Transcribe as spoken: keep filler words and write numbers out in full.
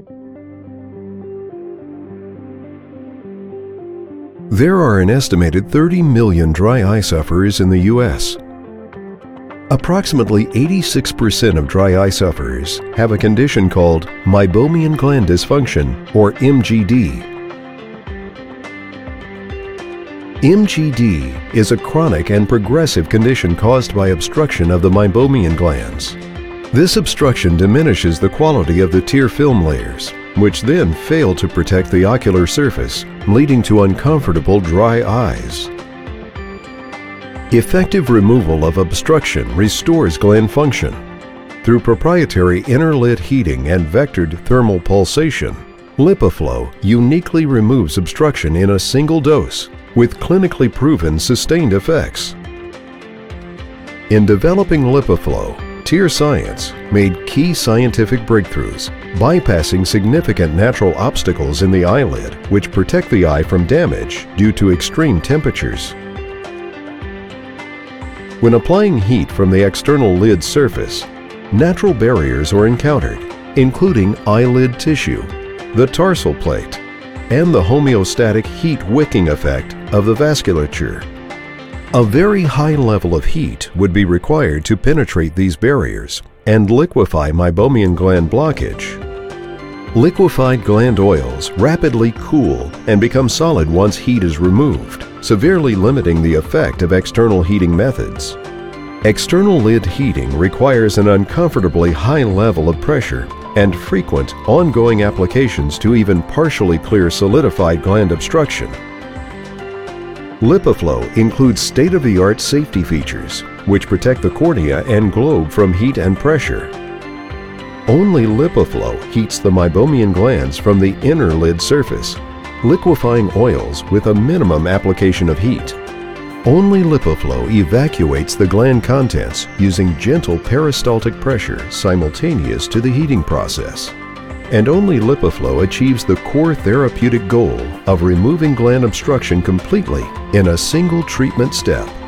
There are an estimated thirty million dry eye sufferers in the U S Approximately eighty-six percent of dry eye sufferers have a condition called meibomian gland dysfunction, or M G D. M G D is a chronic and progressive condition caused by obstruction of the meibomian glands. This obstruction diminishes the quality of the tear film layers, which then fail to protect the ocular surface, leading to uncomfortable dry eyes. Effective removal of obstruction restores gland function. Through proprietary inner lid heating and vectored thermal pulsation, LipiFlow uniquely removes obstruction in a single dose with clinically proven sustained effects. In developing LipiFlow, Tear Science made key scientific breakthroughs, bypassing significant natural obstacles in the eyelid which protect the eye from damage due to extreme temperatures. When applying heat from the external lid surface, natural barriers are encountered, including eyelid tissue, the tarsal plate, and the homeostatic heat wicking effect of the vasculature. A very high level of heat would be required to penetrate these barriers and liquefy meibomian gland blockage. Liquefied gland oils rapidly cool and become solid once heat is removed, severely limiting the effect of external heating methods. External lid heating requires an uncomfortably high level of pressure and frequent, ongoing applications to even partially clear solidified gland obstruction. LipiFlow includes state-of-the-art safety features, which protect the cornea and globe from heat and pressure. Only LipiFlow heats the meibomian glands from the inner lid surface, liquefying oils with a minimum application of heat. Only LipiFlow evacuates the gland contents using gentle peristaltic pressure simultaneous to the heating process. And only LipiFlow achieves the core therapeutic goal of removing gland obstruction completely in a single treatment step.